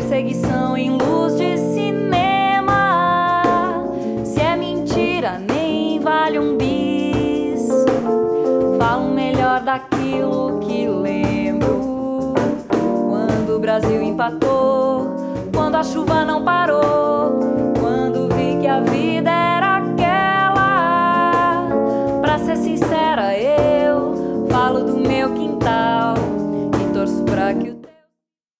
perseguição em luz de cinema. Se é mentira, nem vale um bis. Falo melhor daquilo que lembro. Quando o Brasil empatou, quando a chuva não parou, quando vi que a vida era aquela. Pra ser sincera, eu falo do meu quintal.